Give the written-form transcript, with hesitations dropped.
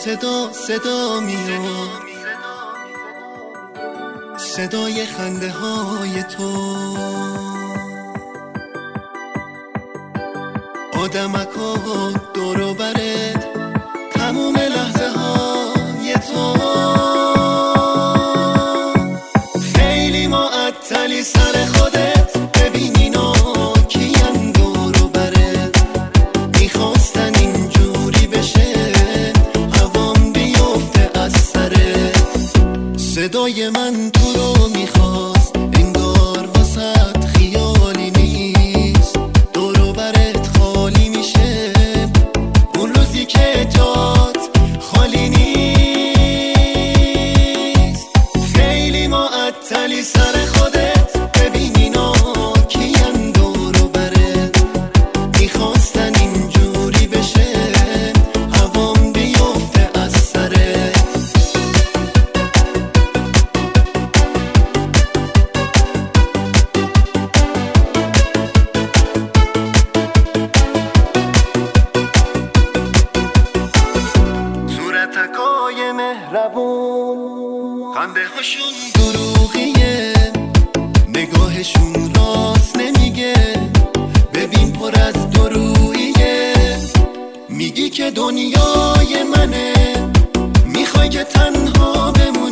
صدا میاد، صدای خنده های تو. آدمکا دور و برت، تموم لحظه های تو. خیلی معطلی سر خودت، ببین اینا کین دور و برت. میخواستن اینجوری بشه هوام بیفته از سرت. صدای من تو رو میخواست، انگار واسط خیالی نیست. دور و برت خالی میشه اون روزی که جات خالی نیست. خیلی معطلی سر خودت، ببین اینا کین دور و برت. میخواستن اینجوری بشه هوام بیفته از سرت. صورتکای مهربون، خنده هاشون دروغیه، نگاهشون راست نمیگه. ببین پر از دروییه، میگی که دنیای منه، میخوای که تنها بمونی.